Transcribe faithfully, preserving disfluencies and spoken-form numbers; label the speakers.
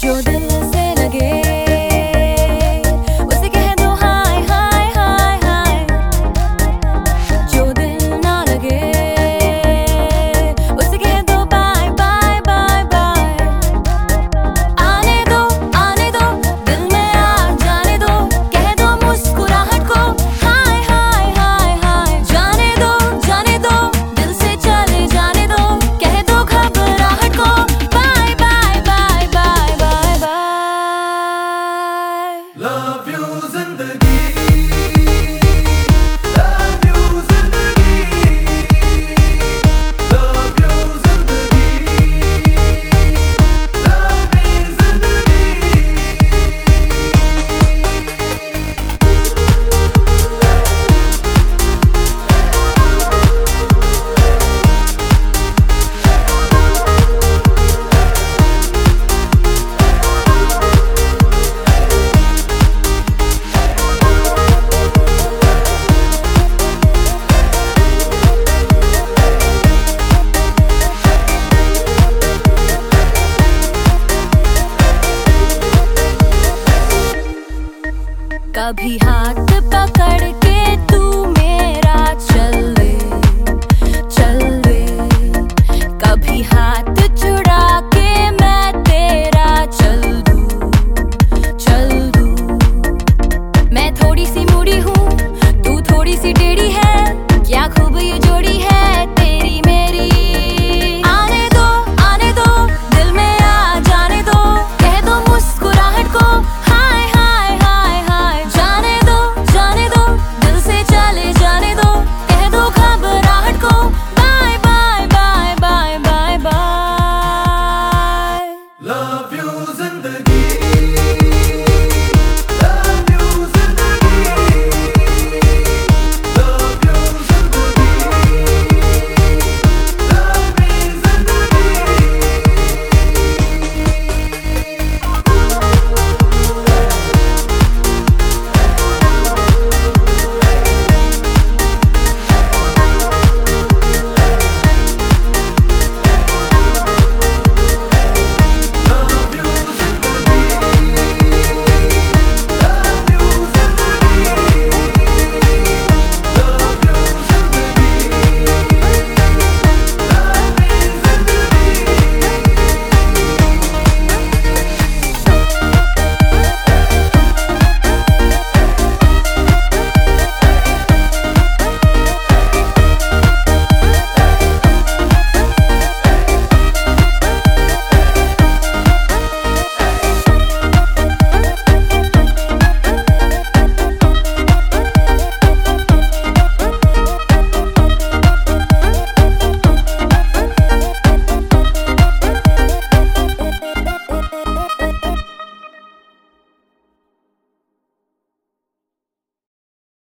Speaker 1: जो दिल से लगे उसे कह दो हाय हाय हाय हाय, जो दिल ना लगे उसे कह दो बाय बाय बाय बाय। आने दो आने दो दिल में आ जाने दो, कह दो मुस्कुराहट को हाय हाय हाय हाय। जाने दो जाने दो दिल से चले जाने दो, कह दो घबराहट को bye bye bye bye bye bye.
Speaker 2: Love you जिंदगी, love you जिंदगी, love you जिंदगी, love me जिंदगी।
Speaker 1: कभी हाथ पकड़